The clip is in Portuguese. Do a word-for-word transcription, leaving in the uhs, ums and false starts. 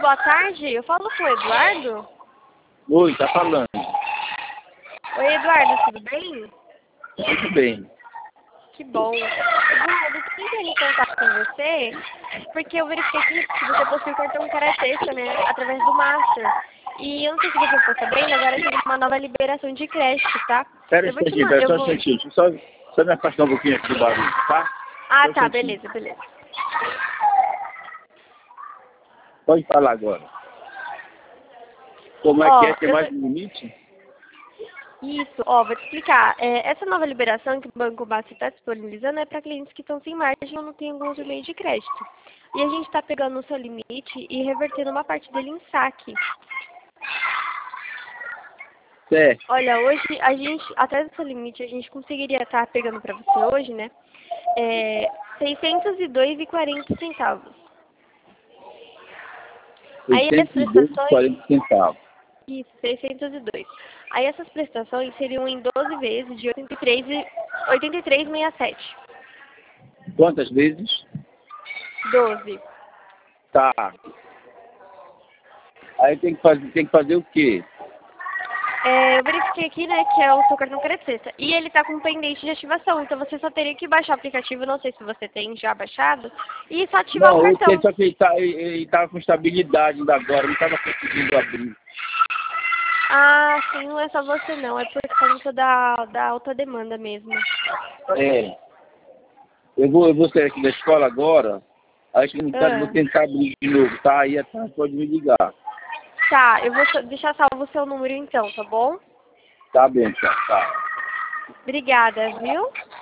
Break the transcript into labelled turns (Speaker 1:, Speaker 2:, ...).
Speaker 1: boa tarde. Eu falo com o Eduardo.
Speaker 2: Oi, tá falando.
Speaker 1: Oi, Eduardo, tudo bem?
Speaker 2: Muito bem.
Speaker 1: Que bom. Eduardo, eu tô tentando em contato com você, porque eu verifiquei que você possui o cartão Karateka, né, através do Master. E eu não sei se você ficou sabendo, agora tem uma nova liberação de crédito, tá?
Speaker 2: Pera um
Speaker 1: Eu vou te
Speaker 2: instantinho,
Speaker 1: mandar.
Speaker 2: pera só um
Speaker 1: Vou...
Speaker 2: instantinho. Deixa eu só, só me afastar um pouquinho aqui do barulho, tá?
Speaker 1: Ah,
Speaker 2: Só um
Speaker 1: tá,
Speaker 2: instantinho.
Speaker 1: beleza, beleza.
Speaker 2: Pode falar agora. Como é
Speaker 1: Ó,
Speaker 2: que é? Tem
Speaker 1: eu
Speaker 2: mais
Speaker 1: tô-
Speaker 2: um limite?
Speaker 1: Isso, ó, vou te explicar. É, essa nova liberação que o Banco Basta está disponibilizando é para clientes que estão sem margem ou não têm algum outro meio de crédito. E a gente está pegando o seu limite e revertendo uma parte dele em saque.
Speaker 2: Certo.
Speaker 1: Olha, hoje a gente, até esse limite, a gente conseguiria estar pegando para você hoje, né? É, seiscentos e dois e quarenta centavos. Aí as
Speaker 2: oitocentos e dois e
Speaker 1: prestações...
Speaker 2: quarenta centavos.
Speaker 1: Isso, seiscentos e dois. Aí essas prestações seriam em doze vezes de oitenta e três e oitenta e três vírgula sessenta e sete.
Speaker 2: Quantas vezes?
Speaker 1: doze.
Speaker 2: Tá. Aí tem que fazer, tem que fazer o quê?
Speaker 1: É, eu verifiquei aqui, né, que é o seu cartão Karateka. E ele tá com pendente de ativação, então você só teria que baixar o aplicativo, não sei se você tem já baixado, e só ativar
Speaker 2: Não,
Speaker 1: o
Speaker 2: eu sei,
Speaker 1: cartão.
Speaker 2: só que ele tá, ele, ele tava com estabilidade ainda agora, não tava conseguindo abrir.
Speaker 1: Ah, sim, não é só você não, é por conta da, da alta demanda mesmo.
Speaker 2: É. Eu vou, eu vou sair aqui da escola agora. Acho que não tá, vou
Speaker 1: Ah,
Speaker 2: tentar abrir de novo, tá? Aí a tarde pode me ligar.
Speaker 1: tá, eu vou só- deixar salvo o seu número então, tá bom?
Speaker 2: Tá bem, tá. Tá.
Speaker 1: Obrigada, viu?